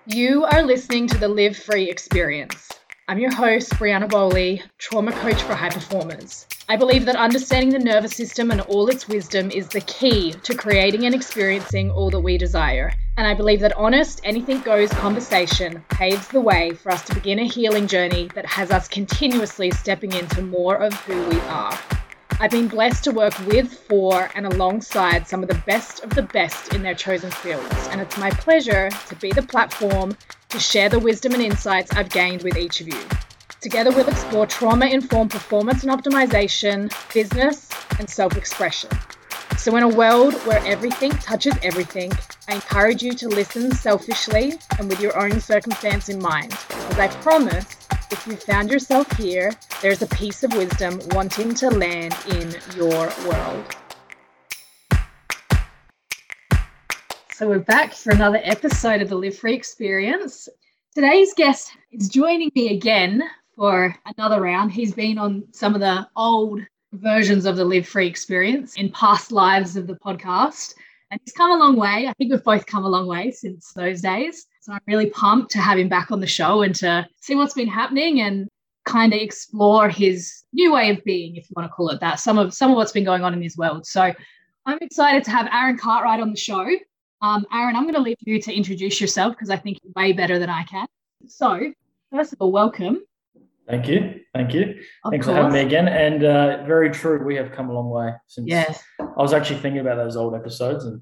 You are listening to the Live Free Experience. I'm your host, Brianna Bowley, trauma coach for high performers. I believe that understanding the nervous system and all its wisdom is the key to creating and experiencing all that we desire. And I believe that honest, anything goes conversation paves the way for us to begin a healing journey that has us continuously stepping into more of who we are. I've been blessed to work with, for, and alongside some of the best in their chosen fields, and it's my pleasure to be the platform to share the wisdom and insights I've gained with each of you. Together we'll explore trauma-informed performance and optimization, business, and self-expression. So in a world where everything touches everything, I encourage you to listen selfishly and with your own circumstance in mind, because I promise if you found yourself here, there's a piece of wisdom wanting to land in your world. So we're back for another episode of the Live Free Experience. Today's guest is joining me again for another round. He's been on some of the old versions of the Live Free Experience in past lives of the podcast. And he's come a long way. I think we've both come a long way since those days. So I'm really pumped to have him back on the show and to see what's been happening and kind of explore his new way of being, if you want to call it that, some of what's been going on in his world. So I'm excited to have Aaron Cartwright on the show. Aaron, I'm going to leave you to introduce yourself because I think you're way better than I can. So first of all, welcome. Thank you. Thanks for having me again. And very true, we have come a long way since. Yes. I was actually thinking about those old episodes, and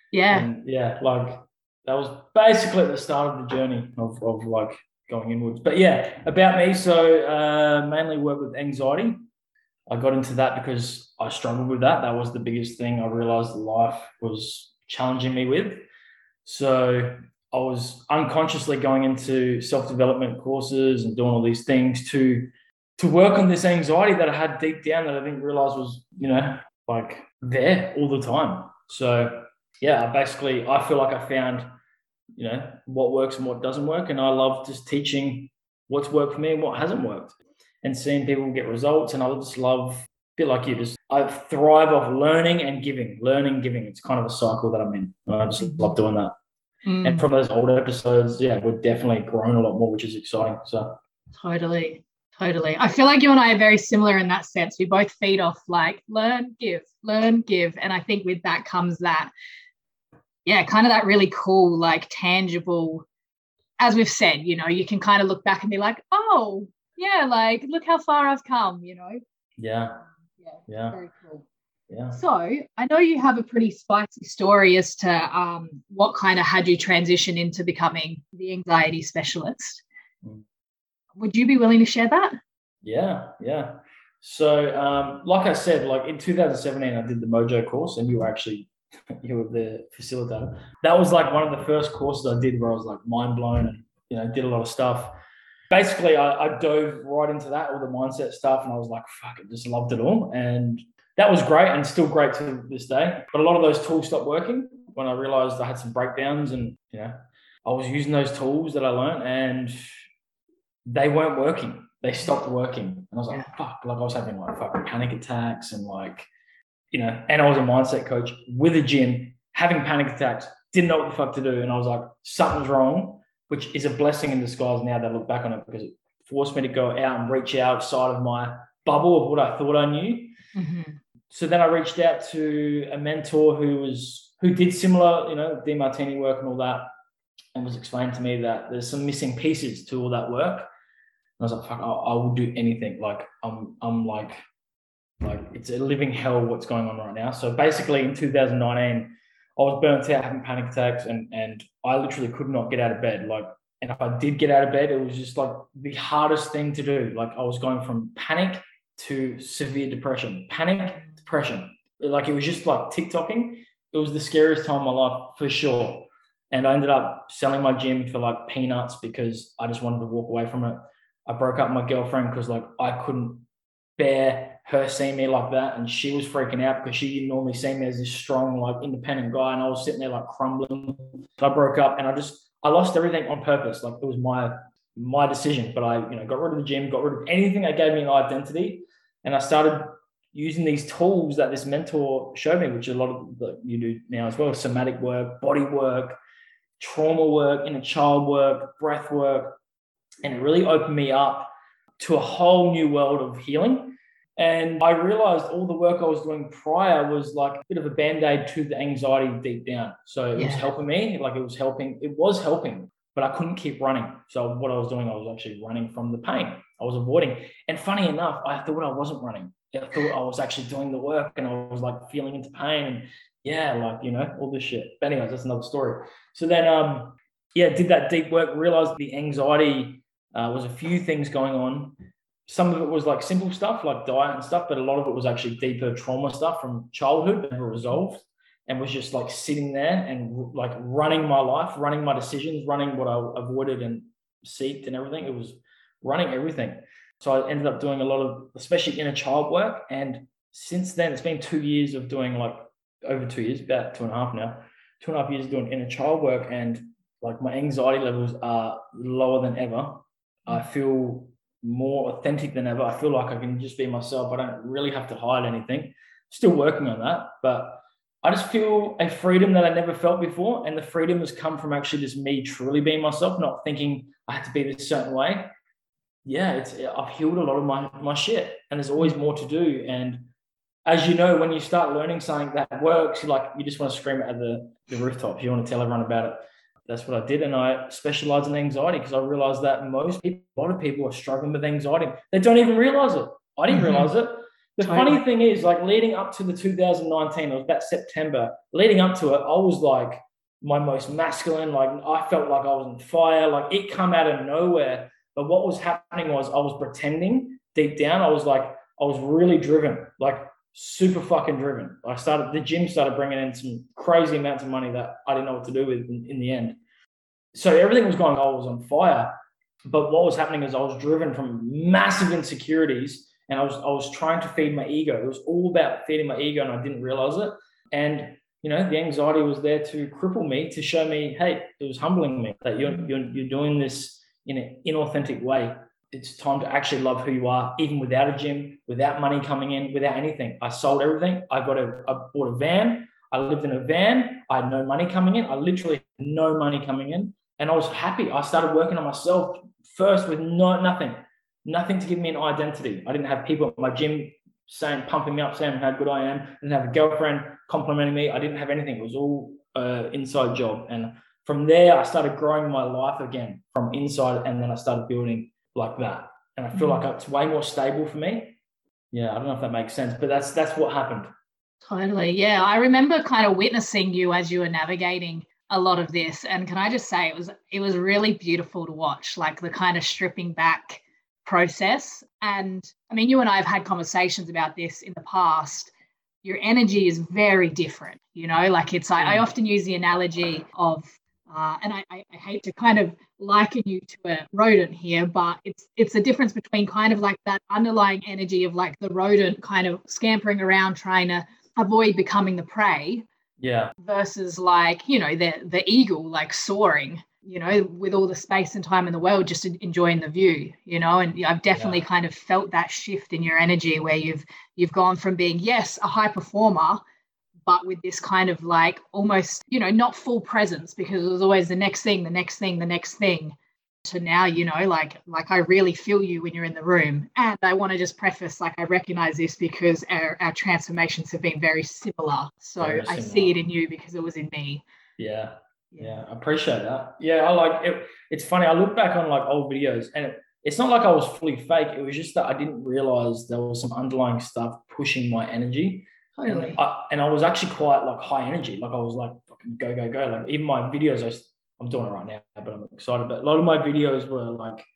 like that was basically the start of the journey of like going inwards. But yeah, about me. So mainly work with anxiety. I got into that because I struggled with that. That was the biggest thing I realized life was challenging me with. So I was unconsciously going into self-development courses and doing all these things to work on this anxiety that I had deep down that I didn't realize was, like there all the time. So yeah, I feel like I found, what works and what doesn't work. And I love just teaching what's worked for me and what hasn't worked and seeing people get results. And I just love, a bit like you, I thrive off learning and giving. It's kind of a cycle that I'm in. I just love doing that. And from those older episodes, we've definitely grown a lot more, which is exciting. So Totally. I feel like you and I are very similar in that sense. We both feed off like learn, give. And I think with that comes that, kind of that really cool, like tangible, as we've said, you can kind of look back and be like, oh, yeah, like look how far I've come, Yeah. Very cool. Yeah. So I know you have a pretty spicy story as to what kind of had you transition into becoming the anxiety specialist. Would you be willing to share that? Yeah. So like I said, like in 2017, I did the Mojo course and you were the facilitator. That was like one of the first courses I did where I was like mind blown and, did a lot of stuff. Basically, I dove right into that, all the mindset stuff, and I was like, fuck, I just loved it all. And that was great and still great to this day. But a lot of those tools stopped working when I realized I had some breakdowns and, I was using those tools that I learned and they weren't working. They stopped working. And I was like, fuck, like I was having like fucking panic attacks and like, and I was a mindset coach with a gym, having panic attacks, didn't know what the fuck to do. And I was like, something's wrong, which is a blessing in disguise now that I look back on it because it forced me to go out and reach outside of my bubble of what I thought I knew. Mm-hmm. So then I reached out to a mentor who did similar, DeMartini work and all that, and was explaining to me that there's some missing pieces to all that work. And I was like, fuck, I will do anything. Like I'm like it's a living hell what's going on right now. So basically in 2019, I was burnt out, having panic attacks, and I literally could not get out of bed. Like, and if I did get out of bed, it was just like the hardest thing to do. Like I was going from panic to severe depression, like it was just like TikToking. It was the scariest time of my life for sure. And I ended up selling my gym for like peanuts because I just wanted to walk away from it. I broke up with my girlfriend because like I couldn't bear her seeing me like that, and she was freaking out because she didn't normally see me as this strong, like independent guy, and I was sitting there like crumbling. So I broke up and I lost everything on purpose. Like it was my decision, but I got rid of the gym, got rid of anything that gave me an identity, and I started using these tools that this mentor showed me, which a lot of you do now as well, somatic work, body work, trauma work, inner child work, breath work, and it really opened me up to a whole new world of healing. And I realized all the work I was doing prior was like a bit of a band-aid to the anxiety deep down. So it was helping me, like it was helping, but I couldn't keep running. So what I was doing, I was actually running from the pain. I was avoiding. And funny enough, I thought I wasn't running. I thought I was actually doing the work, and I was like feeling into pain and all this shit. But anyways, that's another story. So then, did that deep work, realized the anxiety was a few things going on. Some of it was like simple stuff like diet and stuff, but a lot of it was actually deeper trauma stuff from childhood, never resolved, and was just like sitting there and like running my life, running my decisions, running what I avoided and seeked and everything. It was running everything. So I ended up doing a lot of, especially inner child work. And since then, it's been 2 years of doing like over 2 years, about 2.5 now, 2.5 years doing inner child work. And like my anxiety levels are lower than ever. I feel more authentic than ever. I feel like I can just be myself. I don't really have to hide anything. Still working on that, but I just feel a freedom that I never felt before. And the freedom has come from actually just me truly being myself, not thinking I have to be this certain way. Yeah, I've healed a lot of my shit, and there's always more to do. And as you know, when you start learning something that works, you just want to scream it at the rooftops. You want to tell everyone about it. That's what I did. And I specialized in anxiety because I realized that a lot of people are struggling with anxiety. They don't even realize it. I didn't realize it. The funny thing is, like leading up to the 2019, it was about September, leading up to it, I was like my most masculine. Like I felt like I was on fire. Like it come out of nowhere. But what was happening was I was pretending deep down. I was really driven, like super fucking driven. The gym started bringing in some crazy amounts of money that I didn't know what to do with in the end. So everything was going, I was on fire. But what was happening is I was driven from massive insecurities, and I was trying to feed my ego. It was all about feeding my ego, and I didn't realize it. And the anxiety was there to cripple me, to show me, hey, it was humbling me that you're doing this in an inauthentic way. It's time to actually love who you are, even without a gym, without money coming in, without anything. I sold everything. I bought a van. I lived in a van. I had no money coming in. I literally had no money coming in. And I was happy. I started working on myself first with nothing to give me an identity. I didn't have people at my gym pumping me up, saying how good I am. I didn't have a girlfriend complimenting me. I didn't have anything. It was all inside job. And from there, I started growing my life again from inside, and then I started building like that. And I feel like it's way more stable for me. Yeah, I don't know if that makes sense, but that's what happened. Totally. Yeah, I remember kind of witnessing you as you were navigating a lot of this. And can I just say it was really beautiful to watch, like the kind of stripping back process. And I mean, you and I have had conversations about this in the past. Your energy is very different, like I often use the analogy of and I hate to kind of liken you to a rodent here, but it's a difference between kind of like that underlying energy of like the rodent kind of scampering around trying to avoid becoming the prey, versus like the eagle like soaring, with all the space and time in the world, just enjoying the view, and I've definitely kind of felt that shift in your energy where you've gone from being, yes, a high performer, but with this kind of like almost, not full presence, because it was always the next thing, to now, like I really feel you when you're in the room. And I want to just preface, like, I recognize this because our transformations have been very similar. So I see it in you because it was in me. Yeah. I appreciate that. Yeah, I like it. It's funny. I look back on like old videos, and it's not like I was fully fake. It was just that I didn't realize there was some underlying stuff pushing my energy. Totally. And I was actually quite like high energy. Like I was like, fucking go. Like even my videos, I'm doing it right now, but I'm excited. But a lot of my videos were like,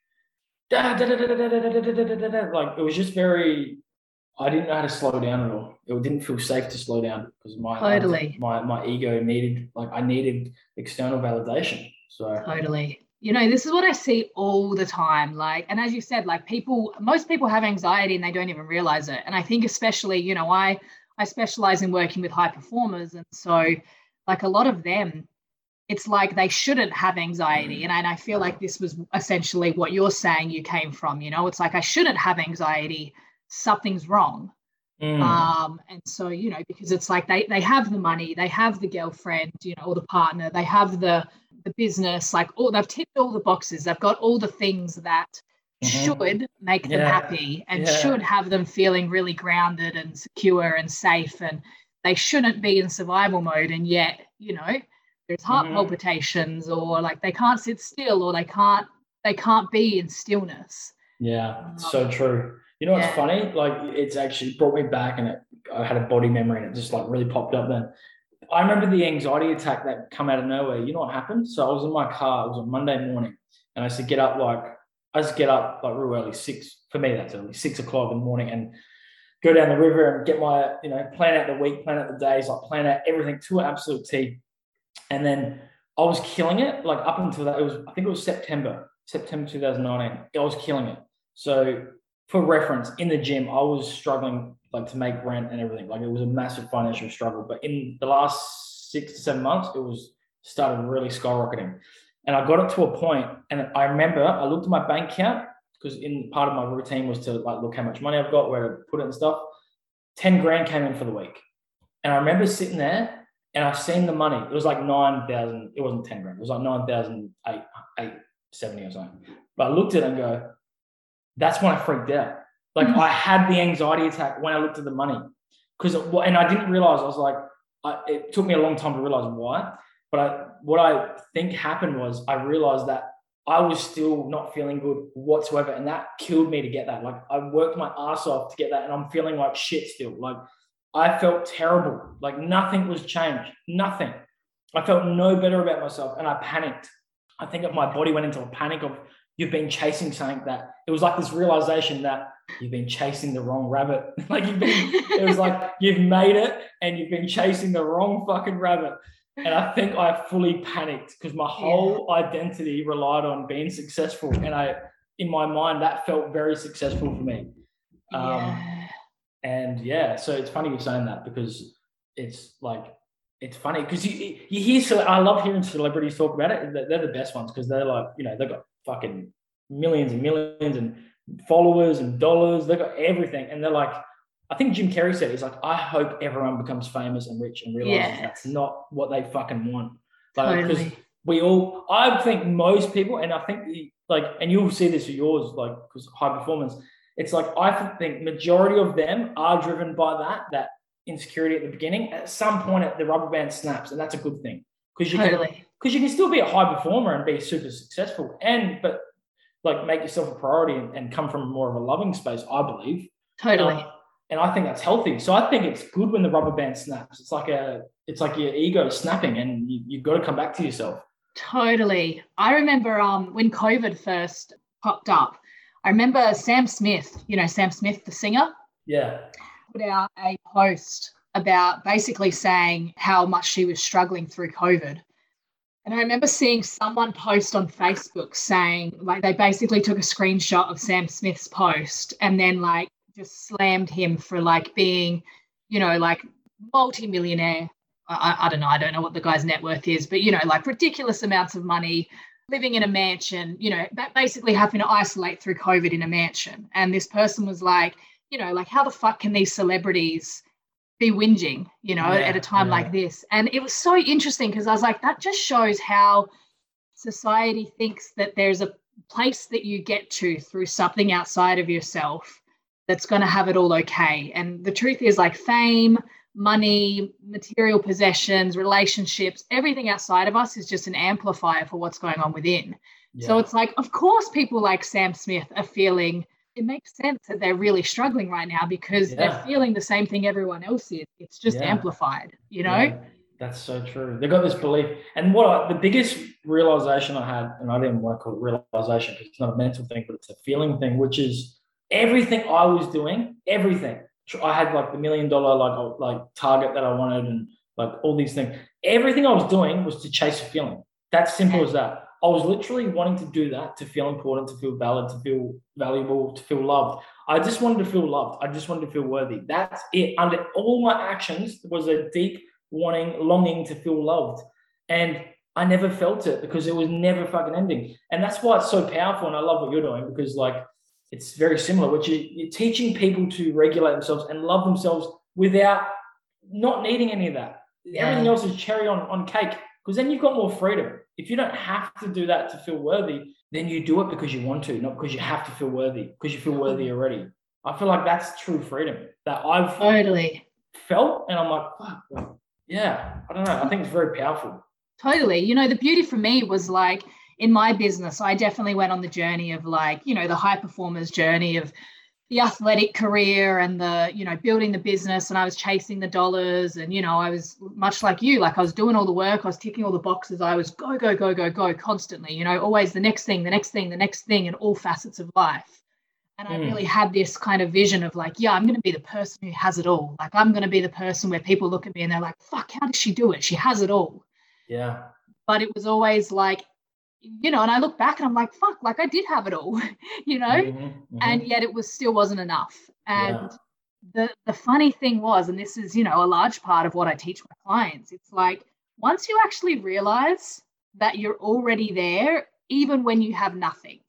like it was just very, I didn't know how to slow down at all. It didn't feel safe to slow down because my ego needed external validation. So totally. This is what I see all the time. Like, and as you said, like most people have anxiety and they don't even realize it. And I think especially, I specialize in working with high performers. And so like a lot of them, it's like they shouldn't have anxiety. And I feel like this was essentially what you're saying you came from, it's like I shouldn't have anxiety. Something's wrong. And so, because it's like they have the money, they have the girlfriend, or the partner, they have the the business, like they've ticked all the boxes. They've got all the things that should make them happy and should have them feeling really grounded and secure and safe, and they shouldn't be in survival mode. And yet, you know, there's heart palpitations, or like they can't sit still, or they can't be in stillness. Yeah, it's so true. You know what's funny? Like, it's actually brought me back, and I had a body memory, and it just like really popped up then. I remember the anxiety attack that come out of nowhere. You know what happened? So I was in my car. It was on Monday morning, and I used to get up like real early, 6, for me that's early, 6 o'clock in the morning, and go down the river and get my, you know, plan out the week, plan out the days, like plan out everything to an absolute T. And then I was killing it, like up until that, I think it was September 2019. I was killing it. So for reference, in the gym, I was struggling like to make rent and everything. Like, it was a massive financial struggle. But in the last 6 to 7 months, it was started really skyrocketing. And I got it to a point, and I remember I looked at my bank account, because in part of my routine was to like look how much money I've got, where to put it and stuff. 10 grand came in for the week. And I remember sitting there, and I seen the money. It was like 9,000. It wasn't 10 grand. It was like 9,870 or something. But I looked at it and go, that's when I freaked out. Like, I had the anxiety attack when I looked at the money, and I didn't realize. I was like, it took me a long time to realize why. But what I think happened was I realized that I was still not feeling good whatsoever. And that killed me to get that. Like, I worked my ass off to get that, and I'm feeling like shit still. Like, I felt terrible. Like, nothing was changed. Nothing. I felt no better about myself, and I panicked. I think that my body went into a panic of, you've been chasing something that, it was like this realization that you've been chasing the wrong rabbit. Like, it was like, you've made it and you've been chasing the wrong fucking rabbit. And I think I fully panicked, because my whole identity relied on being successful. And in my mind, that felt very successful for me. So it's funny you're saying that, because it's like, it's funny because you hear, so I love hearing celebrities talk about it. They're the best ones, because they're like, you know, they've got fucking millions and millions and followers and dollars. They've got everything. And they're like, I think Jim Carrey said, he's like, I hope everyone becomes famous and rich and realizes that's not what they fucking want. Like, because I think most people, and I think and you'll see this for yours, like, because high performance, it's like, I think majority of them are driven by that insecurity at the beginning. At some point, the rubber band snaps, and that's a good thing, because you can still be a high performer and be super successful, but like make yourself a priority and come from more of a loving space, I believe. Totally. And I think that's healthy. So I think it's good when the rubber band snaps. It's like your ego snapping, and you've got to come back to yourself. Totally. I remember when COVID first popped up, I remember Sam Smith, you know, Sam Smith, the singer. Yeah. Put out a post about basically saying how much she was struggling through COVID. And I remember seeing someone post on Facebook saying, like, they basically took a screenshot of Sam Smith's post and then like just slammed him for like being, you know, like multi-millionaire. I don't know what the guy's net worth is, but, you know, like ridiculous amounts of money, living in a mansion, you know, basically having to isolate through COVID in a mansion. And this person was like, you know, like, how the fuck can these celebrities be whinging, you know, at a time like this? And it was so interesting, because I was like, that just shows how society thinks that there's a place that you get to through something outside of yourself that's going to have it all okay. And the truth is, like, fame, money, material possessions, relationships, everything outside of us is just an amplifier for what's going on within. So it's like, of course, people like Sam Smith are feeling, it makes sense that they're really struggling right now, because they're feeling the same thing everyone else is. It's just amplified, you know? Yeah, that's so true. They've got this belief. And the biggest realization I had, and I didn't want to call it realization because it's not a mental thing, but it's a feeling thing, which is everything I was doing, everything. I had like the $1 million like target that I wanted, and like all these things. Everything I was doing was to chase a feeling. That's simple as that. I was literally wanting to do that, to feel important, to feel valid, to feel valuable, to feel loved. I just wanted to feel loved. I just wanted to feel worthy. That's it. Under all my actions was a deep longing to feel loved. And I never felt it, because it was never fucking ending. And that's why it's so powerful. And I love what you're doing, because like, it's very similar, which you're teaching people to regulate themselves and love themselves without not needing any of that. Everything else is cherry on cake, because then you've got more freedom. If you don't have to do that to feel worthy, then you do it because you want to, not because you have to feel worthy, because you feel worthy already. I feel like that's true freedom that I've Totally felt, and I'm like, fuck, yeah, I don't know. I think it's very powerful. Totally. You know, the beauty for me was like in my business, I definitely went on the journey of like, you know, the high performers journey of the athletic career and the, you know, building the business, and I was chasing the dollars, and, you know, I was much like you, like I was doing all the work, I was ticking all the boxes, I was go constantly, you know, always the next thing in all facets of life. And I really had this kind of vision of like, yeah, I'm going to be the person who has it all. Like I'm going to be the person where people look at me and they're like, fuck, how does she do it? She has it all. Yeah. But it was always like, you know, and I look back and I'm like, fuck, like I did have it all, you know, and yet it still wasn't enough. And the funny thing was, and this is, you know, a large part of what I teach my clients, it's like once you actually realize that you're already there, even when you have nothing,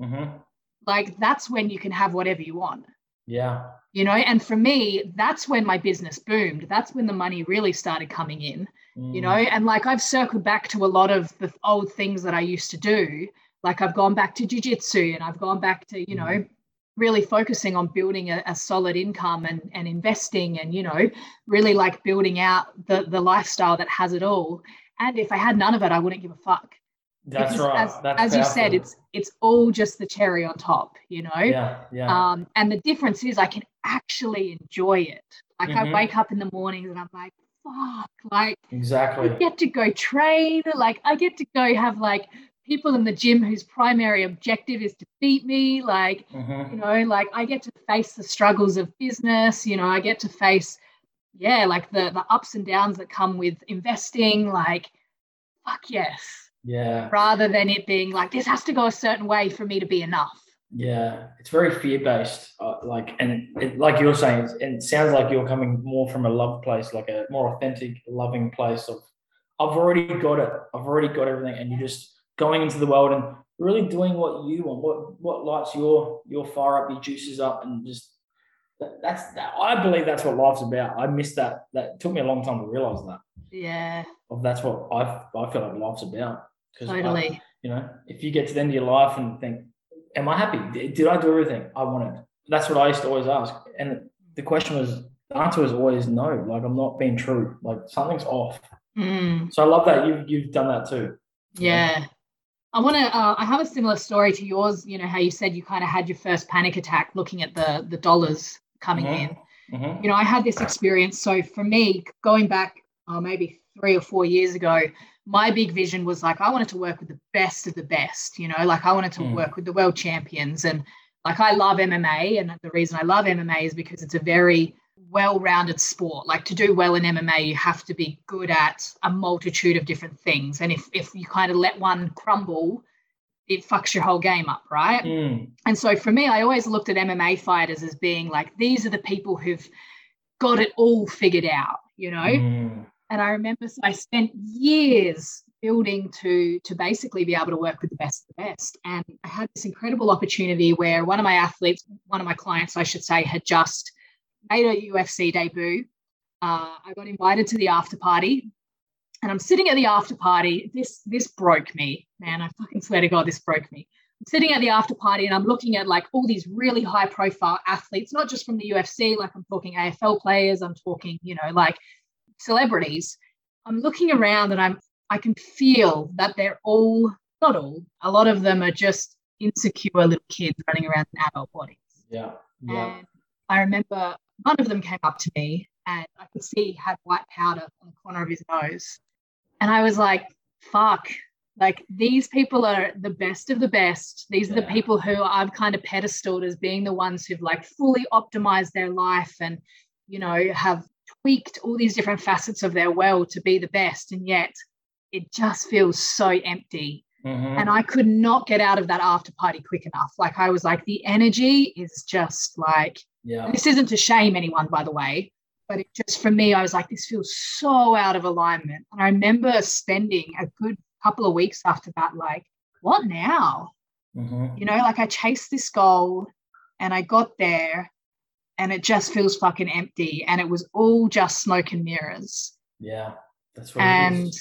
like that's when you can have whatever you want. Yeah. You know, and for me, that's when my business boomed. That's when the money really started coming in, you know, and like I've circled back to a lot of the old things that I used to do. Like I've gone back to jiu-jitsu, and I've gone back to, you know, really focusing on building a solid income and investing, and, you know, really like building out the lifestyle that has it all. And if I had none of it, I wouldn't give a fuck. That's because right. As you said, it's all just the cherry on top, you know? Yeah. And the difference is I can actually enjoy it. Like I wake up in the mornings and I'm like, fuck, like exactly. I get to go train. Like I get to go have like people in the gym whose primary objective is to beat me. Like, you know, like I get to face the struggles of business. You know, I get to face, like the ups and downs that come with investing. Like, fuck yes. Yeah. Rather than it being like, this has to go a certain way for me to be enough. Yeah. It's very fear-based. Like you're saying, and it sounds like you're coming more from a love place, like a more authentic, loving place of, I've already got it. I've already got everything. And you're just going into the world and really doing what you want, what lights your fire up, your juices up, and just I believe that's what life's about. I missed that. That took me a long time to realize that. Yeah. That's what I feel like life's about. Totally. You know, if you get to the end of your life and think, am I happy? Did I do everything I wanted? That's what I used to always ask. And the answer was always no. Like I'm not being true. Like something's off. So I love that you've done that too. Yeah. I want to, I have a similar story to yours, you know, how you said you kind of had your first panic attack looking at the dollars coming in. You know, I had this experience. So for me, going back maybe 3 or 4 years ago, my big vision was like, I wanted to work with the best of the best, you know, like I wanted to work with the world champions. And like, I love MMA. And the reason I love MMA is because it's a very well-rounded sport. Like to do well in MMA, you have to be good at a multitude of different things. And if you kind of let one crumble, it fucks your whole game up, right? And so for me, I always looked at MMA fighters as being like, these are the people who've got it all figured out, you know? And I remember I spent years building to basically be able to work with the best of the best. And I had this incredible opportunity where one of my clients, I should say, had just made a UFC debut. I got invited to the after party, and I'm sitting at the after party. This broke me, man. I fucking swear to God, this broke me. I'm sitting at the after party and I'm looking at like all these really high profile athletes, not just from the UFC, like I'm talking AFL players, I'm talking, you know, like celebrities. I'm looking around and I can feel that they're all, not all, a lot of them are just insecure little kids running around in adult bodies. Yeah. And I remember one of them came up to me and I could see he had white powder on the corner of his nose. And I was like, fuck, like these people are the best of the best. These are the people who I've kind of pedestaled as being the ones who've like fully optimized their life and, you know, have tweaked all these different facets of their world to be the best. And yet it just feels so empty. And I could not get out of that after party quick enough. Like I was like, the energy is just like, this isn't to shame anyone, by the way, but it just, for me, I was like, this feels so out of alignment. And I remember spending a good couple of weeks after that, like, what now? You know, like I chased this goal and I got there and it just feels fucking empty. And it was all just smoke and mirrors. Yeah, that's what it is.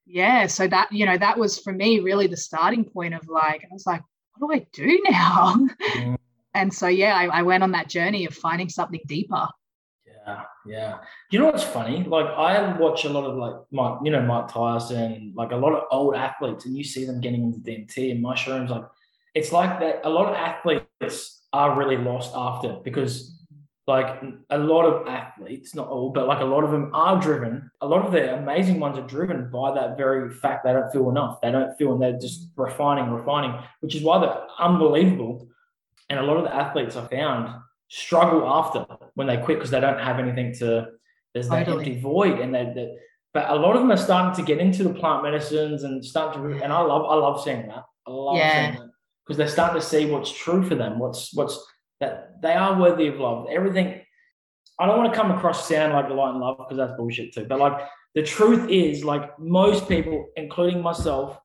yeah, so that, that was for me really the starting point of like, I was like, what do I do now? Mm. And so, yeah, I went on that journey of finding something deeper. Yeah, yeah. You know what's funny? Like I watch a lot of like Mike Tyson, like a lot of old athletes, and you see them getting into DMT and mushrooms. Like it's like that. A lot of athletes are really lost after because like a lot of athletes, not all, but like a lot of them are driven. A lot of the amazing ones are driven by that very fact they don't feel enough. They don't feel, and they're just refining, which is why they're unbelievable. And a lot of the athletes I found struggle after when they quit because they don't have anything to. There's that empty void, and but a lot of them are starting to get into the plant medicines and starting to. And I love seeing that. I love seeing that because they're starting to see what's true for them. What's that they are worthy of love. Everything. I don't want to come across sound like the light and love because that's bullshit too. But like the truth is, like most people, including myself,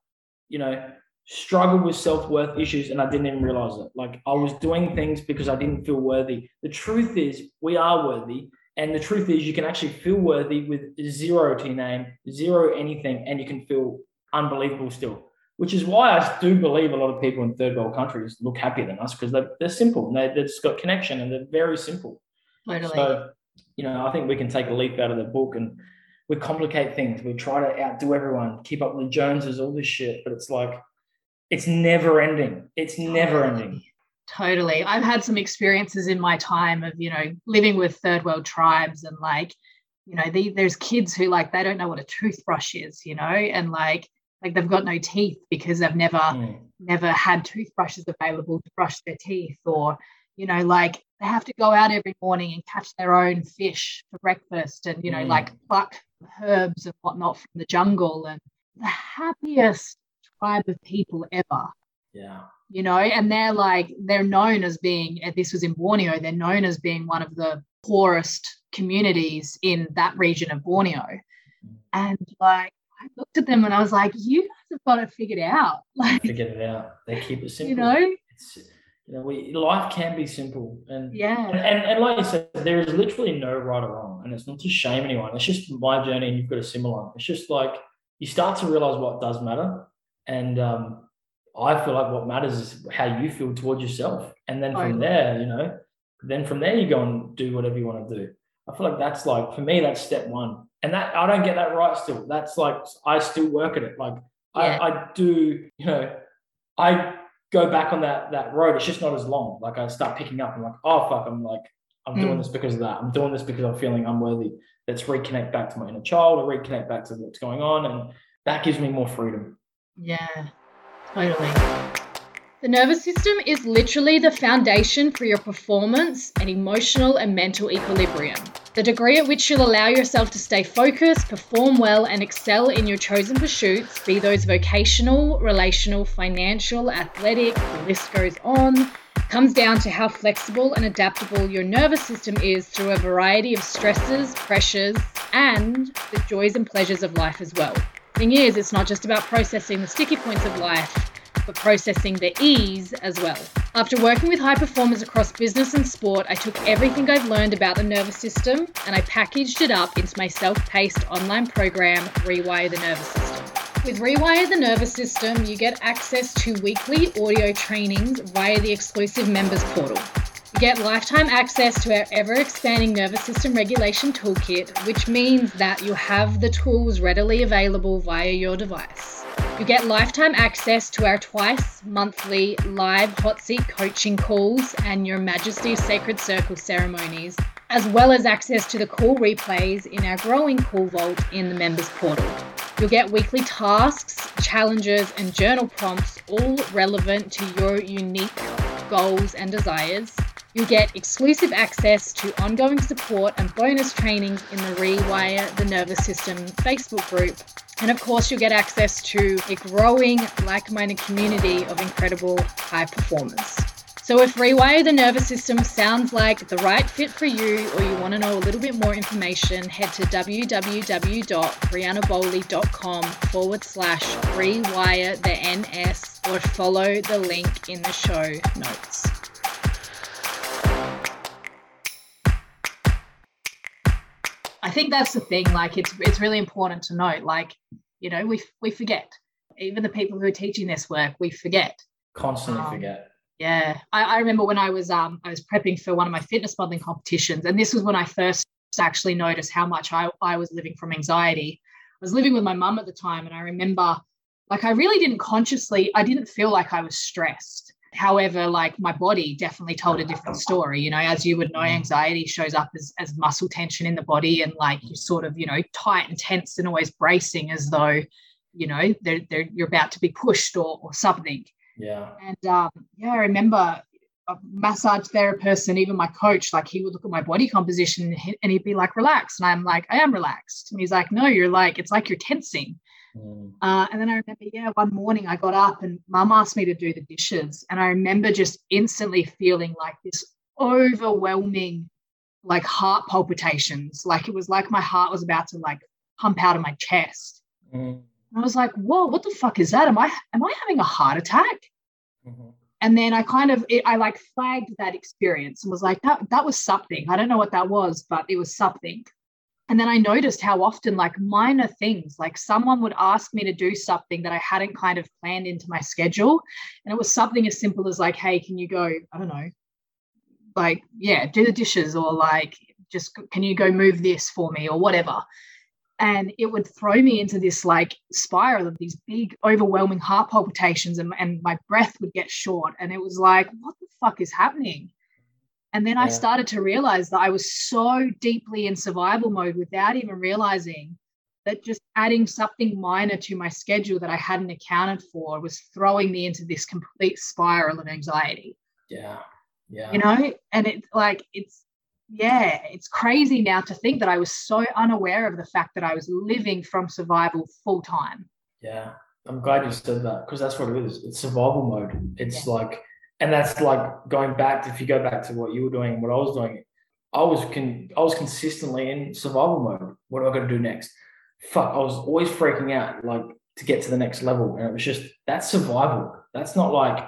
struggle with self-worth issues, and I didn't even realize it. Like I was doing things because I didn't feel worthy. The truth is we are worthy, and the truth is you can actually feel worthy with zero to your name, zero anything, and you can feel unbelievable still, which is why I do believe a lot of people in third world countries look happier than us because they're simple and they've just got connection and they're very simple. Totally. So I think we can take a leaf out of the book, and we complicate things. We try to outdo everyone, keep up with the Joneses, all this shit, but it's like it's never ending. It's never ending. Totally. I've had some experiences in my time of, living with third world tribes, and like, there's kids who like, they don't know what a toothbrush is, and like they've got no teeth because they've never had toothbrushes available to brush their teeth, or, like they have to go out every morning and catch their own fish for breakfast and, like pluck herbs and whatnot from the jungle, and the happiest tribe of people ever. Yeah. And they're known as being, and this was in Borneo, they're known as being one of the poorest communities in that region of Borneo. And like I looked at them and I was like, you guys have got it figured out. Like figured it out. They keep it simple. Life can be simple, and and like you said, there is literally no right or wrong, and it's not to shame anyone. It's just my journey, and you've got a similar one. It's just like you start to realize what does matter, and I feel like what matters is how you feel towards yourself, and then from there, you go and do whatever you want to do. I feel like that's like, for me, that's step one, and that I don't get that right still. That's like I still work at it. Like I do, I go back on that road. It's just not as long. Like I start picking up. I'm like, oh fuck, I'm doing this because of that. I'm doing this because I'm feeling unworthy. Let's reconnect back to my inner child, or reconnect back to what's going on, and that gives me more freedom. Yeah, totally. The nervous system is literally the foundation for your performance and emotional and mental equilibrium. The degree at which you'll allow yourself to stay focused, perform well, and excel in your chosen pursuits, be those vocational, relational, financial, athletic, the list goes on, comes down to how flexible and adaptable your nervous system is through a variety of stresses, pressures, and the joys and pleasures of life as well. Thing is, it's not just about processing the sticky points of life, but processing the ease as well. After working with high performers across business and sport, I took everything I've learned about the nervous system and I packaged it up into my self-paced online program, Rewire the Nervous System. With Rewire the Nervous System, you get access to weekly audio trainings via the exclusive members portal. You get lifetime access to our ever-expanding nervous system regulation toolkit, which means that you have the tools readily available via your device. You get lifetime access to our twice monthly live hot seat coaching calls and your Majesty's Sacred Circle ceremonies, as well as access to the call replays in our growing call vault in the members portal. You'll get weekly tasks, challenges, and journal prompts, all relevant to your unique goals and desires. You'll get exclusive access to ongoing support and bonus trainings in the Rewire the Nervous System Facebook group. And of course, you'll get access to a growing, like-minded community of incredible high performers. So if Rewire the Nervous System sounds like the right fit for you, or you want to know a little bit more information, head to www.briannabowley.com/rewire the NS, or follow the link in the show notes. I think that's the thing, like it's really important to note, like, You know, we forget. Even the people who are teaching this work, we forget. Constantly forget. Yeah. I remember when I was prepping for one of my fitness modeling competitions, and this was when I first actually noticed how much I was living from anxiety. I was living with my mum at the time, and I remember, like, I really I didn't feel like I was stressed. However, like, my body definitely told a different story. You know, as you would know, anxiety shows up as muscle tension in the body, and like you're sort of, you know, tight and tense and always bracing as though, you know, you're about to be pushed or something. Yeah. And I remember a massage therapist and even my coach, like, he would look at my body composition and he'd be like, relax. And I'm like, I am relaxed. And he's like, no, you're like, it's like you're tensing. And then I remember, one morning I got up and mum asked me to do the dishes. And I remember just instantly feeling like this overwhelming, like, heart palpitations. Like, it was like my heart was about to, like, pump out of my chest. And I was like, whoa, what the fuck is that? Am I having a heart attack? And then I like flagged that experience and was like, that was something. I don't know what that was, but it was something. And then I noticed how often, like, minor things, like someone would ask me to do something that I hadn't kind of planned into my schedule. And it was something as simple as like, hey, can you go, I don't know, like, do the dishes, or like, just, can you go move this for me or whatever? And it would throw me into this like spiral of these big, overwhelming heart palpitations, and my breath would get short. And it was like, what the fuck is happening? And then I started to realize that I was so deeply in survival mode without even realizing that just adding something minor to my schedule that I hadn't accounted for was throwing me into this complete spiral of anxiety. Yeah. You know, and it's crazy now to think that I was so unaware of the fact that I was living from survival full time. Yeah. I'm glad you said that, because that's what it is. It's survival mode. It's like, and that's like going back to, if you go back to what you were doing and what I was doing, I was consistently in survival mode. What am I going to do next? Fuck, I was always freaking out, like, to get to the next level. And it was just, that's survival. That's not like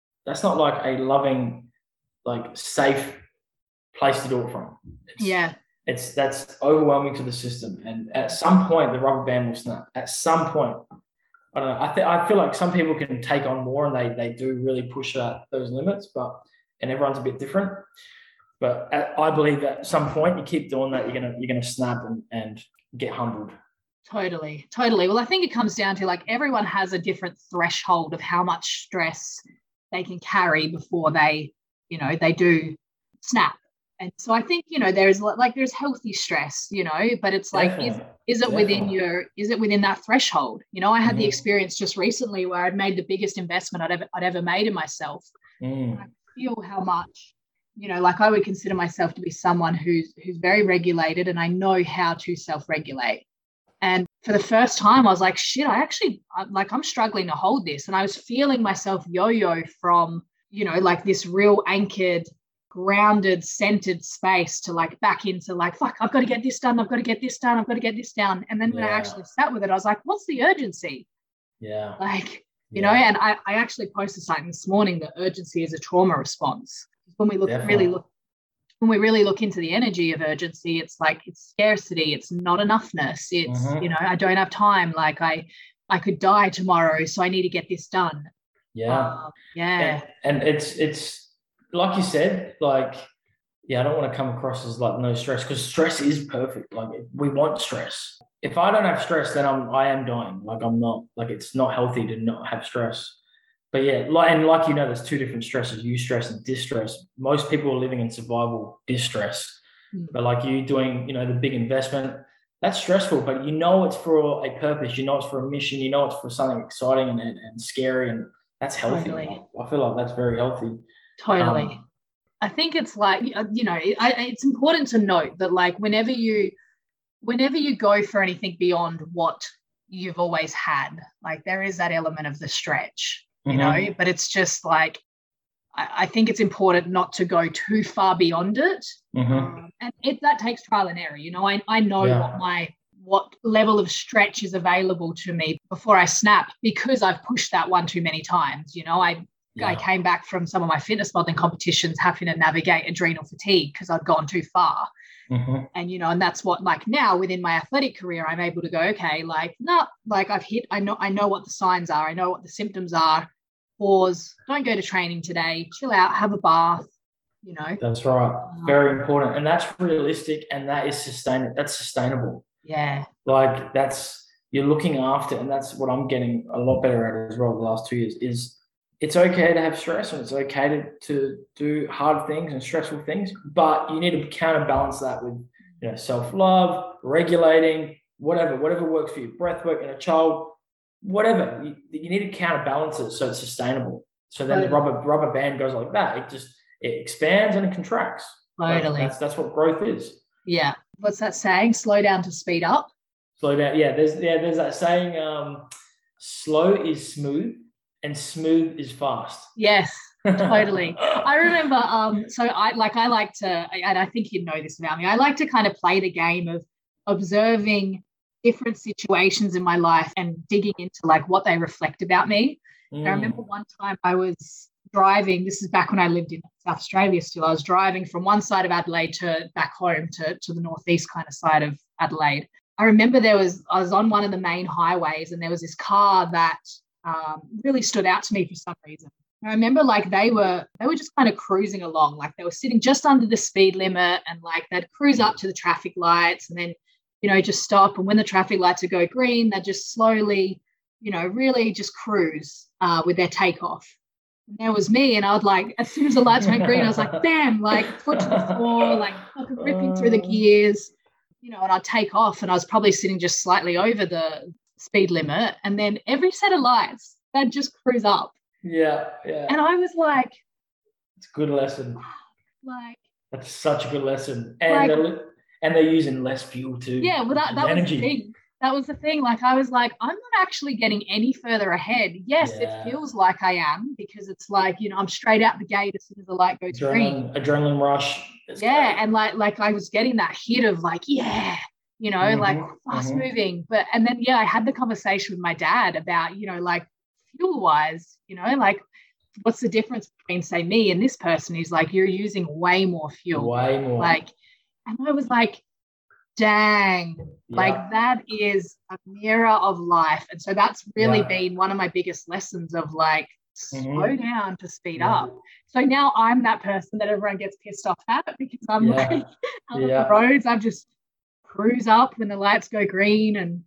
a loving, like, safe place to do it from. That's overwhelming to the system. And at some point, the rubber band will snap. At some point, I don't know. I feel like some people can take on more, and they do really push those limits, and everyone's a bit different. But I believe at some point you keep doing that, you're gonna snap and get humbled. Totally. Well, I think it comes down to, like, everyone has a different threshold of how much stress they can carry before they do snap. And so I think, there's healthy stress, but it's like, is it within that threshold? I had the experience just recently where I'd made the biggest investment I'd ever made in myself. And I feel how much, like, I would consider myself to be someone who's very regulated, and I know how to self-regulate. And for the first time, I was like, shit, I'm struggling to hold this. And I was feeling myself yo-yo from, like, this real anchored, grounded, centered space to, like, back into, like, fuck, I've got to get this done. I've got to get this done. I've got to get this down. And then when I actually sat with it, I was like, what's the urgency? Yeah. Like, and I actually posted something this morning that urgency is a trauma response. When we really look into the energy of urgency, it's like, it's scarcity, it's not enoughness, it's, I don't have time, like, I could die tomorrow, so I need to get this done. And it's like you said, like, I don't want to come across as like no stress, because stress is perfect. Like, we want stress. If I don't have stress, then I am dying. Like, I'm not, like, it's not healthy to not have stress. But there's two different stresses, eustress and distress. Most people are living in survival distress. But like you doing, the big investment, that's stressful, but it's for a purpose, it's for a mission, it's for something exciting and scary, and that's healthy. Totally. I feel like that's very healthy. Totally. I think it's like, it's important to note that, like, whenever you go for anything beyond what you've always had, like, there is that element of the stretch. But it's just like, I think it's important not to go too far beyond it. And that takes trial and error. I know what level of stretch is available to me before I snap, because I've pushed that one too many times. I came back from some of my fitness modeling competitions having to navigate adrenal fatigue because I'd gone too far. Mm-hmm. And, and that's what, like, now within my athletic career, I'm able to go, okay, like, no, like I know what the signs are. I know what the symptoms are. Pause, don't go to training today, chill out, have a bath, That's right. Very important. And that's realistic, and that is sustainable. Yeah. Like, you're looking after, and that's what I'm getting a lot better at as well the last 2 years, is it's okay to have stress, and it's okay to do hard things and stressful things, but you need to counterbalance that with, self-love, regulating, whatever works for you, breath work in a child, whatever. You need to counterbalance it so it's sustainable. So then the rubber band goes like that. It expands and it contracts. Totally. That's what growth is. Yeah. What's that saying? Slow down to speed up. Slow down. Yeah. There's that saying, slow is smooth and smooth is fast. Yes, totally. I remember, so I like to, and I think you know this about me, I like to kind of play the game of observing different situations in my life and digging into like what they reflect about me. I remember one time I was driving, this is back when I lived in South Australia still, I was driving from one side of Adelaide to back home to the northeast kind of side of Adelaide. I remember I was on one of the main highways, and there was this car that really stood out to me for some reason. I remember like they were just kind of cruising along, like they were sitting just under the speed limit, and like they'd cruise up to the traffic lights and then, just stop. And when the traffic lights would go green, they'd just slowly, really just cruise with their takeoff. And there was me, and I would like, as soon as the lights went green, I was like, bam, like foot to the floor, like fucking ripping through the gears, and I'd take off, and I was probably sitting just slightly over the speed limit, and then every set of lights they'd just cruise up. Yeah. And I was like, it's a good lesson. Like, that's such a good lesson. And they're using less fuel too. Yeah, well that was the thing. That was the thing. Like, I was like, I'm not actually getting any further ahead. Yes, It feels like I am, because it's like, I'm straight out the gate as soon as the light goes green. Adrenaline rush. Yeah, great. And like I was getting that hit of like, like fast moving. And then I had the conversation with my dad about, like fuel wise, like what's the difference between, say, me and this person? He's like, you're using way more fuel. Way more. Like, and I was like, dang, like that is a mirror of life. And so that's really been one of my biggest lessons of like, slow down to speed up. So now I'm that person that everyone gets pissed off at, because I'm like, on the roads, I just cruise up when the lights go green, and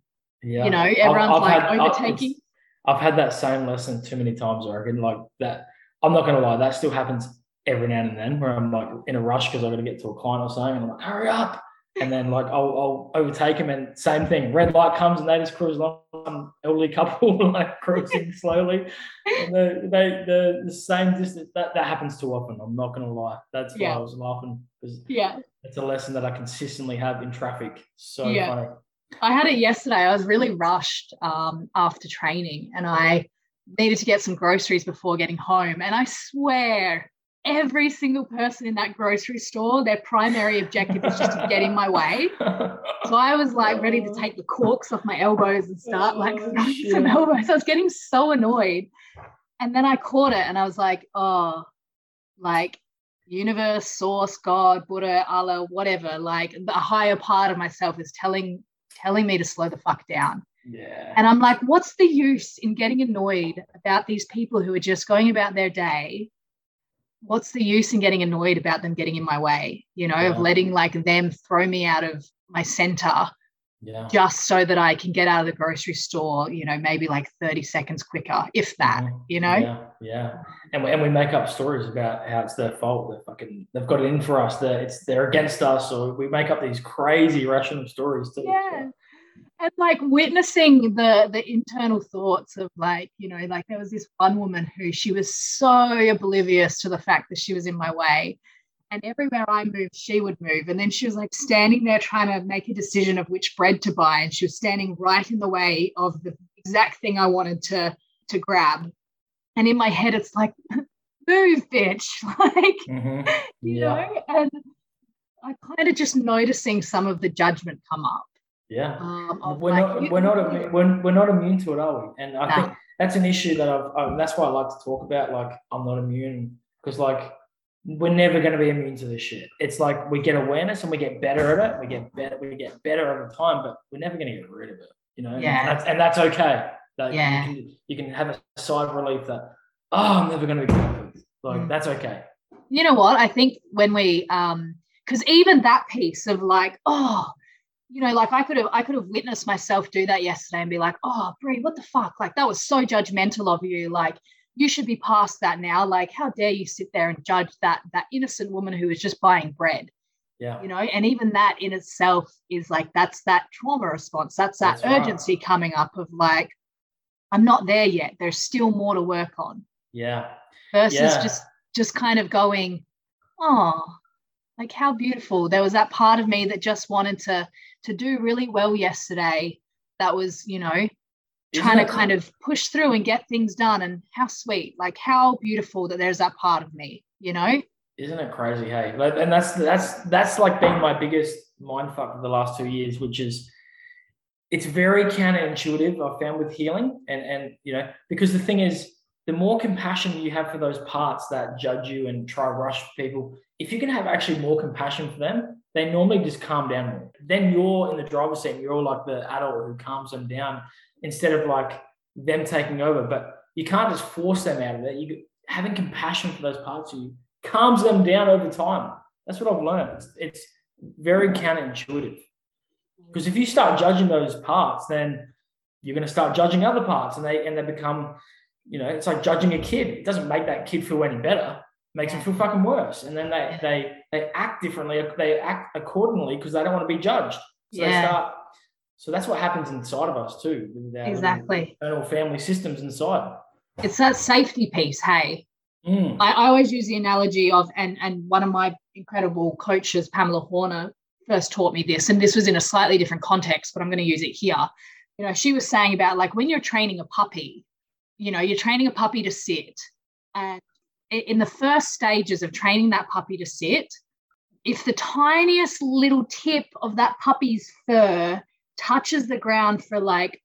everyone's overtaking. I've had that same lesson too many times, I reckon. Like that, I'm not going to lie, that still happens every now and then, where I'm like in a rush because I've got to get to a client or something, and I'm like, hurry up. And then like I'll overtake them, and same thing, red light comes and they just cruise along. Some elderly couple like cruising slowly, and they the same distance. That happens too often. I'm not going to lie. That's why I was laughing, because it's a lesson that I consistently have in traffic. So funny. I had it yesterday. I was really rushed after training, and I needed to get some groceries before getting home. And I swear, every single person in that grocery store, their primary objective is just to get in my way. So I was like ready to take the corks off my elbows and start like some elbows. I was getting so annoyed. And then I caught it, and I was like, oh, like universe, source, God, Buddha, Allah, whatever, like the higher part of myself is telling me to slow the fuck down. Yeah. And I'm like, what's the use in getting annoyed about these people who are just going about their day? What's the use in getting annoyed about them getting in my way, of letting like them throw me out of my center just so that I can get out of the grocery store, maybe like 30 seconds quicker, if that, Yeah. And we make up stories about how it's their fault. They've got it in for us. They're against us. Or we make up these crazy rational stories too. Yeah. So. And like witnessing the internal thoughts of like, like there was this one woman who she was so oblivious to the fact that she was in my way. And everywhere I moved, she would move. And then she was like standing there trying to make a decision of which bread to buy. And she was standing right in the way of the exact thing I wanted to grab. And in my head, it's like, move, bitch. Like, you know, and I kind of just noticing some of the judgment come up. Yeah, we're not immune to it, are we? And I think that's an issue that that's why I like to talk about. Like, I'm not immune, because like we're never going to be immune to this shit. It's like we get awareness and we get better at it. We get better over time, but we're never going to get rid of it, you know? Yeah. And that's okay. Like, yeah. you can have a sigh of relief that, I'm never going to be perfect. Like, that's okay. You know what? I think when we, because even that piece of like, like I could have witnessed myself do that yesterday and be like, oh, Brie, what the fuck? Like, that was so judgmental of you. Like, you should be past that now. Like, how dare you sit there and judge that innocent woman who was just buying bread? Yeah. You know, and even that in itself is like, that's that trauma response. That's that urgency coming up of like, I'm not there yet. There's still more to work on. Yeah. Versus just kind of going, oh, like how beautiful. There was that part of me that just wanted to do really well yesterday. That was, trying to kind of push through and get things done. And how sweet, like how beautiful that there's that part of me, Isn't it crazy, hey? And that's like been my biggest mindfuck of the last 2 years, which is it's very counterintuitive, I've found, with healing. And because the thing is, the more compassion you have for those parts that judge you and try to rush people, if you can have actually more compassion for them, they normally just calm down more. Then you're in the driver's seat. You're like the adult who calms them down instead of like them taking over. But you can't just force them out of it. Having compassion for those parts of you calms them down over time. That's what I've learned. It's very counterintuitive. Because if you start judging those parts, then you're going to start judging other parts, and they become, it's like judging a kid. It doesn't make that kid feel any better. It makes them feel fucking worse. And then they act differently. They act accordingly because they don't want to be judged. So they start. So that's what happens inside of us too. With our exactly. Internal family systems inside. It's that safety piece, hey. I always use the analogy of, and one of my incredible coaches, Pamela Horner, first taught me this, and this was in a slightly different context, but I'm going to use it here. She was saying about like when you're training a puppy, you're training a puppy to sit, and in the first stages of training that puppy to sit, if the tiniest little tip of that puppy's fur touches the ground for like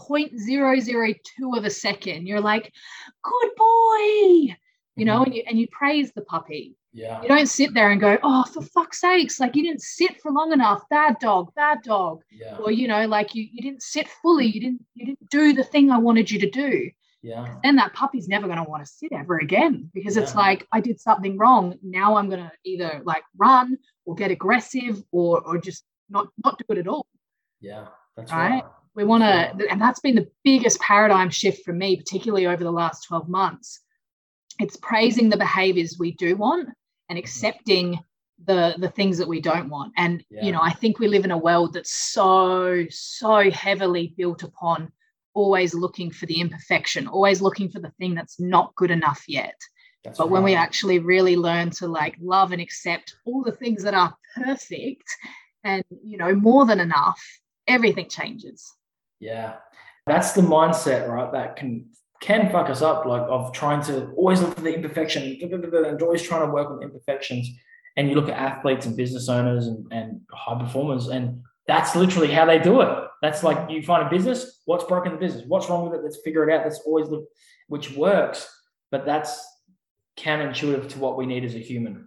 0.002 of a second, you're like, good boy, and you praise the puppy. Yeah. You don't sit there and go, oh, for fuck's sakes, like you didn't sit for long enough, bad dog. Yeah. Or, like you didn't sit fully, you didn't do the thing I wanted you to do. Yeah. Then that puppy's never going to want to sit ever again, because it's like, I did something wrong. Now I'm going to either like run or get aggressive or just not do it at all. Yeah, that's right. We want to, and that's been the biggest paradigm shift for me, particularly over the last 12 months. It's praising the behaviors we do want and accepting the things that we don't want. And, I think we live in a world that's so heavily built upon always looking for the imperfection, always looking for the thing that's not good enough yet. But when we actually really learn to like love and accept all the things that are perfect and, more than enough, everything changes. Yeah. That's the mindset, right? That can fuck us up, like of trying to always look for the imperfection and always trying to work on imperfections. And you look at athletes and business owners and high performers, and that's literally how they do it. That's like, you find a business, what's broken the business? What's wrong with it? Let's figure it out. Let's always look, which works, but that's counterintuitive to what we need as a human.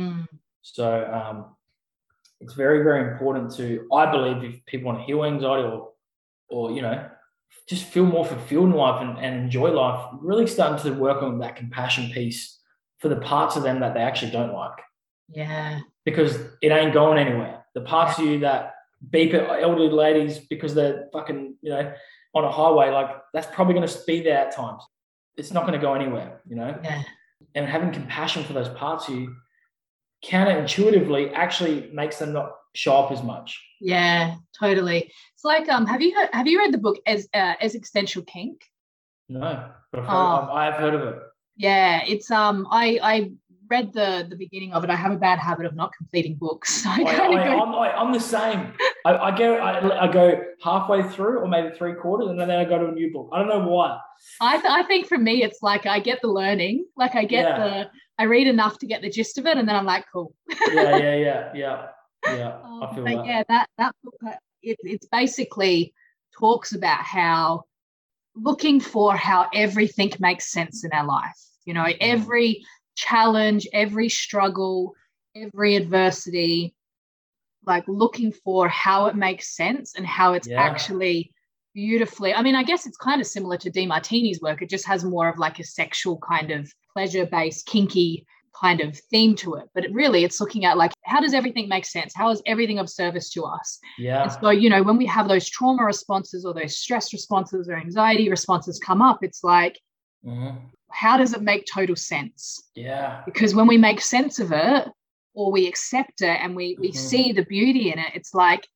So it's very, very important to, I believe, if people want to heal anxiety or just feel more fulfilled in life and enjoy life, really starting to work on that compassion piece for the parts of them that they actually don't like. Yeah. Because it ain't going anywhere. The parts of you that beep at elderly ladies because they're fucking, on a highway, like that's probably going to be there at times. It's not going to go anywhere, Yeah. And having compassion for those parts of you counterintuitively actually makes them not show up as much. Yeah, totally. It's like, have you read the book Existential Kink? No, but I have heard of it. Yeah, it's I read the beginning of it. I have a bad habit of not completing books. So I'm the same. I go halfway through or maybe 3/4, and then I go to a new book. I don't know why. I think for me it's like I get the learning, like I get I read enough to get the gist of it, and then I'm like, cool. Yeah. I feel that. Yeah, that book it's basically talks about how looking for how everything makes sense in our life. You know, every challenge, every struggle, every adversity, like looking for how it makes sense and how it's actually beautifully. I mean, I guess it's kind of similar to Demartini's work. It just has more of like a sexual kind of pleasure-based, kinky kind of theme to it. But it's looking at like, how does everything make sense? How is everything of service to us? Yeah. And so, you know, when we have those trauma responses or those stress responses or anxiety responses come up, it's like, how does it make total sense? Yeah. Because when we make sense of it or we accept it and we see the beauty in it, it's like,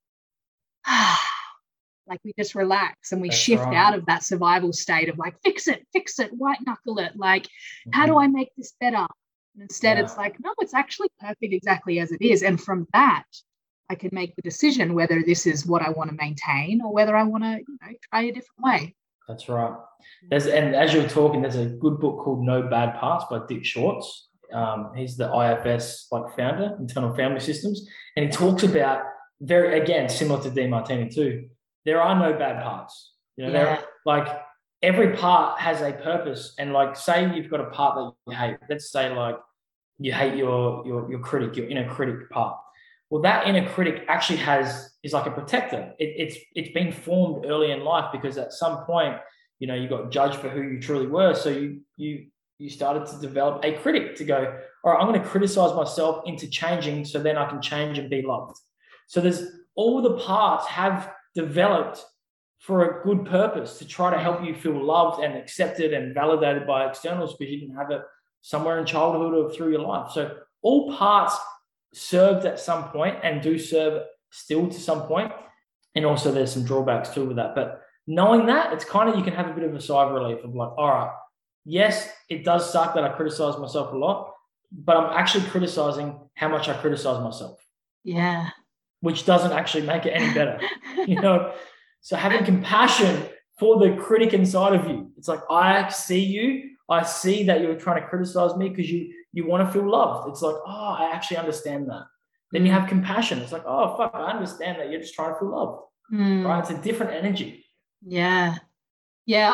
like we just relax and we shift out of that survival state of like, fix it, white knuckle it. Like, how do I make this better? And instead it's like, no, it's actually perfect exactly as it is. And from that, I can make the decision whether this is what I want to maintain or whether I want to, you know, try a different way. That's right. And as you're talking, there's a good book called No Bad Parts by Dick Schwartz. He's the IFS founder, Internal Family Systems, and he talks about similar to Demartini too. There are no bad parts. You know, they're like every part has a purpose. And like, say you've got a part that you hate. Let's say like you hate your critic, your inner critic part. Well, that inner critic actually is like a protector. It's been formed early in life because at some point, you know, you got judged for who you truly were. So you started to develop a critic to go, all right, I'm going to criticize myself into changing so then I can change and be loved. So there's all the parts have developed for a good purpose to try to help you feel loved and accepted and validated by externals because you didn't have it somewhere in childhood or through your life. So all parts served at some point and do serve still to some point. And also there's some drawbacks too with that. But knowing that, it's kind of, you can have a bit of a sigh of relief of like, all right, yes, it does suck that I criticize myself a lot, but I'm actually criticizing how much I criticize myself. Yeah. Which doesn't actually make it any better, you know? So having compassion for the critic inside of you. It's like, I see you. I see that you're trying to criticize me because you want to feel loved. It's like, oh, I actually understand that. Then you have compassion. It's like, oh, fuck, I understand that you're just trying to feel loved. Right? It's a different energy. Yeah. Yeah.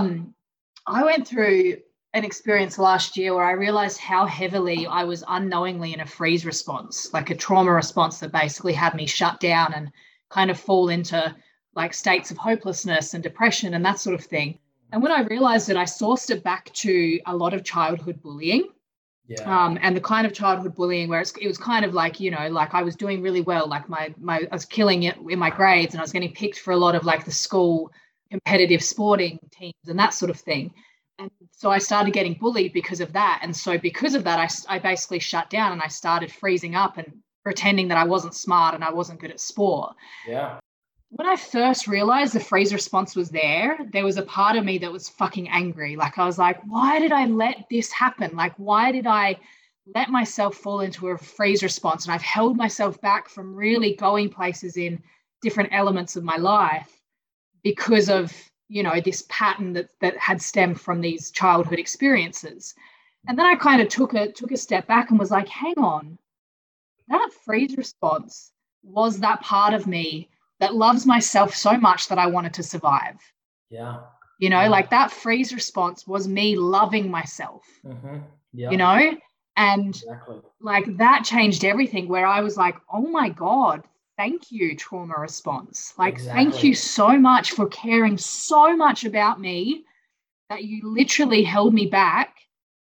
I went through an experience last year where I realized how heavily I was unknowingly in a freeze response, like a trauma response that basically had me shut down and kind of fall into like states of hopelessness and depression and that sort of thing. And when I realized it, I sourced it back to a lot of childhood bullying. Yeah. And the kind of childhood bullying where it was kind of like, you know, like I was doing really well, like I was killing it in my grades and I was getting picked for a lot of like the school competitive sporting teams and that sort of thing. And so I started getting bullied because of that. And so because of that, I basically shut down and I started freezing up and pretending that I wasn't smart and I wasn't good at sport. Yeah. When I first realized the freeze response was there was a part of me that was fucking angry. Like I was like, why did I let this happen? Like, why did I let myself fall into a freeze response? And I've held myself back from really going places in different elements of my life because of, you know, this pattern that had stemmed from these childhood experiences. And then I kind of took a step back and was like, hang on, that freeze response was that part of me that loves myself so much that I wanted to survive. Yeah. You know, like that freeze response was me loving myself, you know, and like that changed everything where I was like, oh my God, thank you, trauma response. Like, thank you so much for caring so much about me that you literally held me back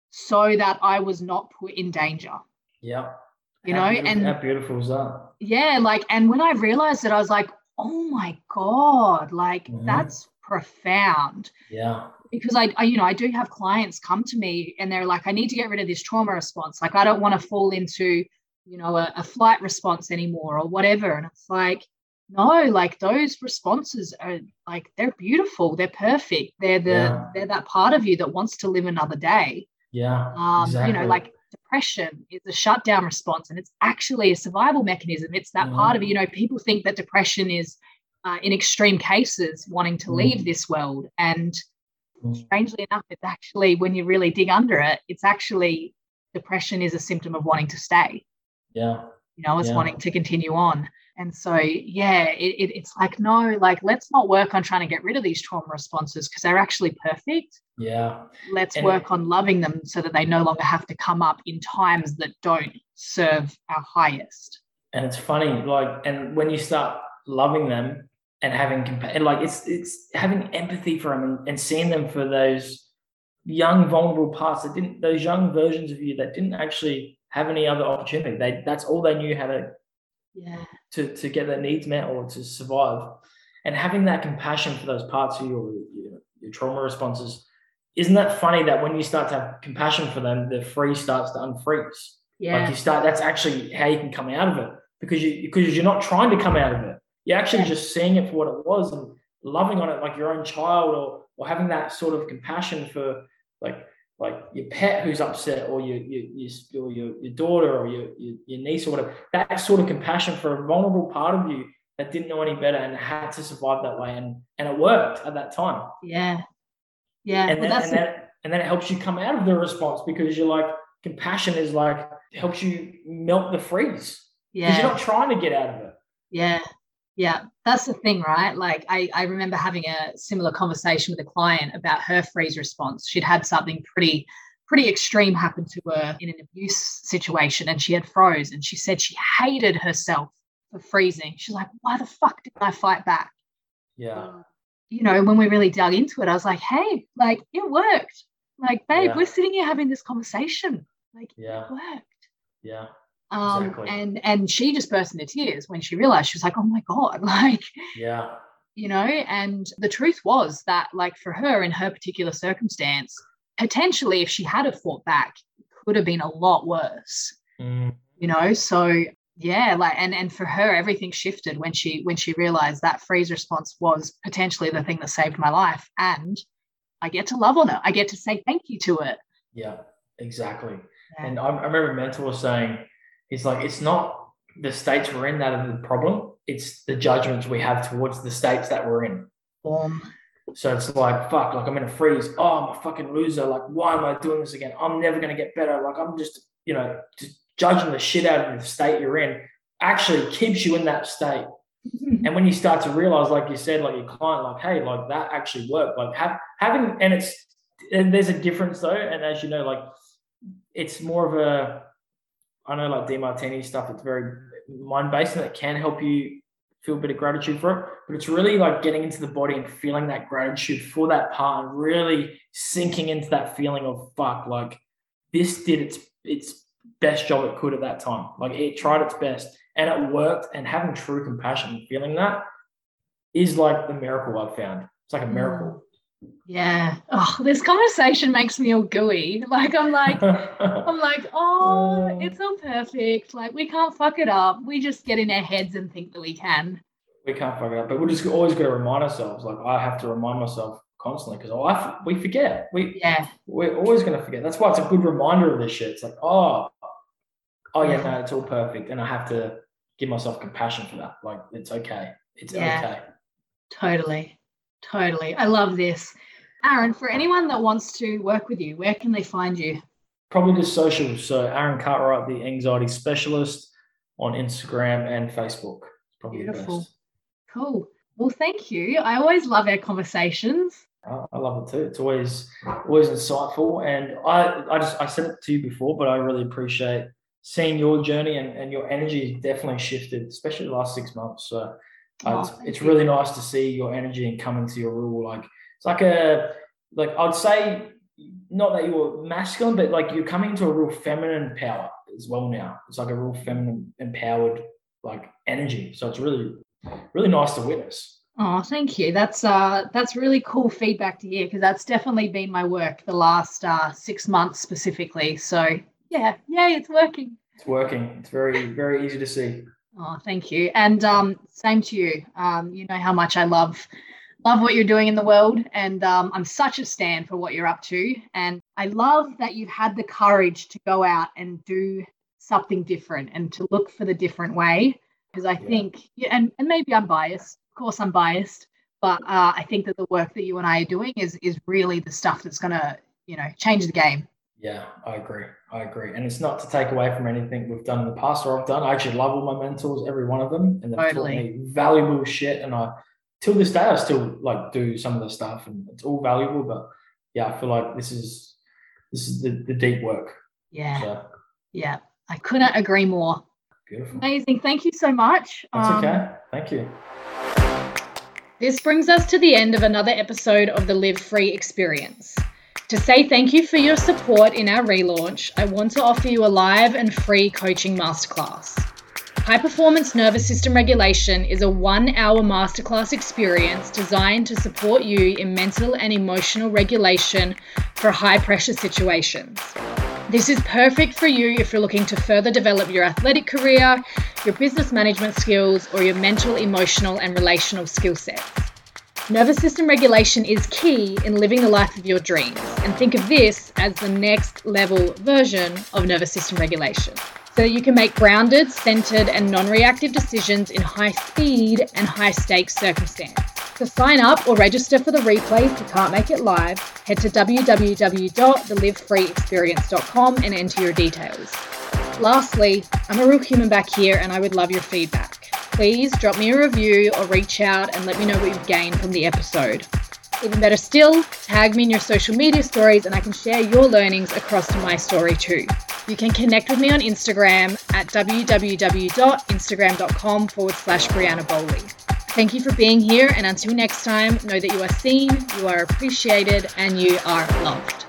so that I was not put in danger. Yeah. You know, and how beautiful is that? Yeah. Like, and when I realized it, I was like, oh my God, like that's profound. Yeah. Because I do have clients come to me and they're like, I need to get rid of this trauma response. Like, I don't want to fall into, you know, a flight response anymore or whatever. And it's like, no, like those responses are like, they're beautiful. They're perfect. They're that part of you that wants to live another day. Yeah. Exactly. You know, like depression is a shutdown response and it's actually a survival mechanism. It's that part of it. You know, people think that depression is in extreme cases wanting to leave this world. And strangely enough, it's actually, when you really dig under it, it's actually depression is a symptom of wanting to stay. Yeah. You know, it's wanting to continue on. And so, yeah, it's like, no, like, let's not work on trying to get rid of these trauma responses because they're actually perfect. Yeah. Let's work on loving them so that they no longer have to come up in times that don't serve our highest. And it's funny, like, and when you start loving them and having and like it's having empathy for them and seeing them for those young vulnerable parts those young versions of you that didn't actually have any other opportunity. That's all they knew how to get their needs met or to survive. And having that compassion for those parts of your trauma responses, isn't that funny that when you start to have compassion for them, the freeze starts to unfreeze? Yeah. Like that's actually how you can come out of it, because you're not trying to come out of it. You're actually just seeing it for what it was and loving on it like your own child, or having that sort of compassion for like your pet who's upset, or your daughter, or your niece, or whatever. That sort of compassion for a vulnerable part of you that didn't know any better and had to survive that way, and it worked at that time. Yeah. And then it helps you come out of the response, because you're like, compassion is like, it helps you melt the freeze. Yeah. Because you're not trying to get out of it. Yeah. Yeah, that's the thing, right? Like I remember having a similar conversation with a client about her freeze response. She'd had something pretty extreme happen to her in an abuse situation, and she had froze, and she said she hated herself for freezing. She's like, why the fuck did I fight back? Yeah. When we really dug into it, I was like, hey, like, it worked. Like, babe, we're sitting here having this conversation. Like, it worked. Yeah. Exactly. And she just burst into tears when she realized. She was like, oh my God, like, and the truth was that, like, for her in her particular circumstance, potentially if she had fought back, it could have been a lot worse. So yeah, like, and for her, everything shifted when she realized that freeze response was potentially the thing that saved my life, and I get to love on it. I get to say thank you to it. Yeah, exactly. Yeah. And I remember a mentor saying, it's like, it's not the states we're in that are the problem. It's the judgments we have towards the states that we're in. So it's like, fuck, like, I'm in a freeze. Oh, I'm a fucking loser. Like, why am I doing this again? I'm never going to get better. Like, I'm just judging the shit out of the state you're in actually keeps you in that state. And when you start to realize, like you said, like your client, like, hey, like, that actually worked. Like having, and there's a difference though. And as you know, like, it's more of a, I know, like DeMartini stuff, it's very mind-based, and it can help you feel a bit of gratitude for it. But it's really like getting into the body and feeling that gratitude for that part, and really sinking into that feeling of, fuck, like, this did its best job it could at that time. Like, it tried its best and it worked. And having true compassion and feeling that is like the miracle I've found. It's like a miracle. Yeah. Oh, this conversation makes me all gooey. Like, I'm like, oh, it's all perfect. Like, we can't fuck it up. We just get in our heads and think that we can. We can't fuck it up, but we're just always got to remind ourselves. Like, I have to remind myself constantly, because we forget. We're always going to forget. That's why it's a good reminder of this shit. It's like, no, it's all perfect, and I have to give myself compassion for that. Like, it's okay. It's okay. Totally. I love this. Aaron, for anyone that wants to work with you, where can they find you? Probably just social. So Aaron Cartwright, the anxiety specialist, on Instagram and Facebook. Probably beautiful. The best. Cool. Well, thank you. I always love our conversations. I love it too. It's always insightful. And I said it to you before, but I really appreciate seeing your journey, and your energy has definitely shifted, especially the last 6 months. So it's really nice to see your energy and come into your real, like, it's like I'd say, not that you're masculine, but like you're coming into a real feminine power as well now. It's like a real feminine empowered, like, energy. So it's really, really nice to witness. Oh, thank you. That's really cool feedback to hear, because that's definitely been my work the last 6 months specifically. So yeah, it's working. It's working. It's very, very easy to see. Oh, thank you. And same to you. You know how much I love what you're doing in the world, and I'm such a stan for what you're up to. And I love that you've had the courage to go out and do something different and to look for the different way, because I think, and maybe I'm biased. Of course I'm biased, but I think that the work that you and I are doing is really the stuff that's going to, change the game. Yeah, I agree. And it's not to take away from anything we've done in the past or I've done. I actually love all my mentors, every one of them, and they've taught me valuable shit. And till this day, I still like do some of the stuff, and it's all valuable. But yeah, I feel like this is the deep work. Yeah. So. Yeah. I couldn't agree more. Beautiful. Amazing. Thank you so much. That's okay. Thank you. This brings us to the end of another episode of the Live Free Experience. To say thank you for your support in our relaunch, I want to offer you a live and free coaching masterclass. High Performance Nervous System Regulation is a 1-hour masterclass experience designed to support you in mental and emotional regulation for high-pressure situations. This is perfect for you if you're looking to further develop your athletic career, your business management skills, or your mental, emotional, and relational skill sets. Nervous system regulation is key in living the life of your dreams, and think of this as the next level version of nervous system regulation, so that you can make grounded, centered, and non-reactive decisions in high speed and high stakes circumstances. To sign up or register for the replay if you can't make it live, head to www.thelivefreeexperience.com and enter your details. Lastly, I'm a real human back here and I would love your feedback. Please drop me a review or reach out and let me know what you've gained from the episode. Even better still, tag me in your social media stories and I can share your learnings across to my story too. You can connect with me on Instagram at www.instagram.com/Brianna Bowley. Thank you for being here, and until next time, know that you are seen, you are appreciated, and you are loved.